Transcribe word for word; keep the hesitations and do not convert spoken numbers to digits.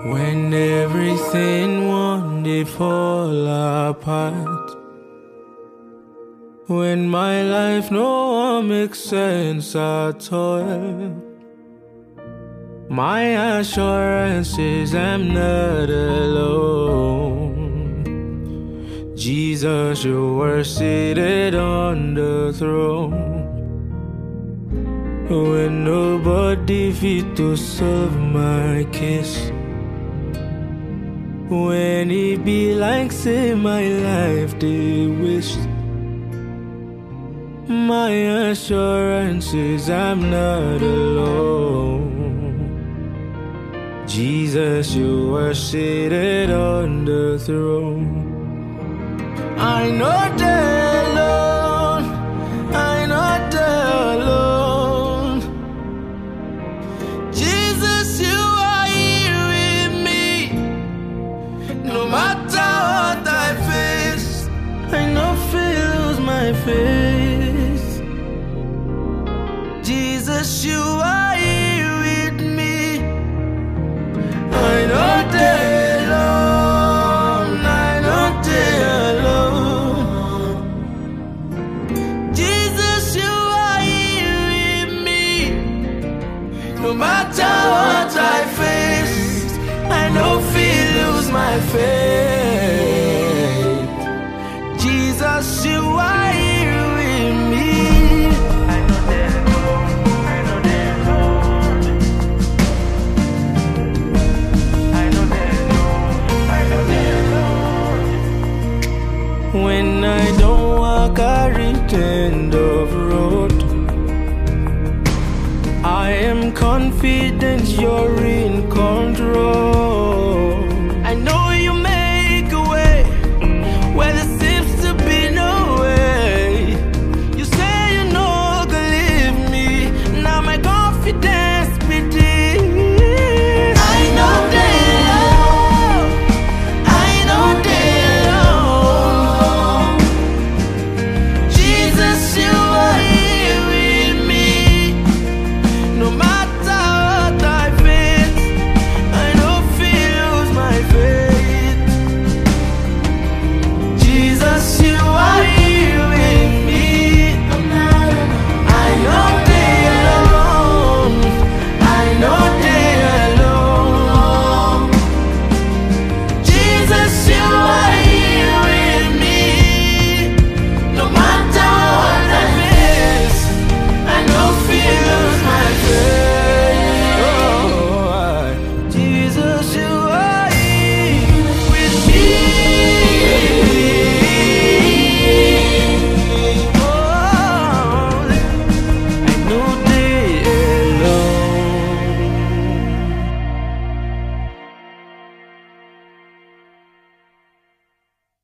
When everything wanted fall apart, when my life no one makes sense at all, my assurance is I'm not alone. Jesus, you were seated on the throne. When nobody fit to solve my case, when it be like say my life they waste, my assurance is I'm not alone. Jesus, you were seated on the throne. I know they're alone, I know they're alone. Jesus, you are here with me. No matter what I face, I know fear lose my faith. Jesus, you are here with me. I know they're alone, I know they're alone. Jesus, you are here with me. No matter what I face, I know fear lose my faith. Jesus, you are here with me. I know they're alone, I know they're alone. I know they're alone, I know they're alone. When I don't walk a reach end of road, I am confident you're in control.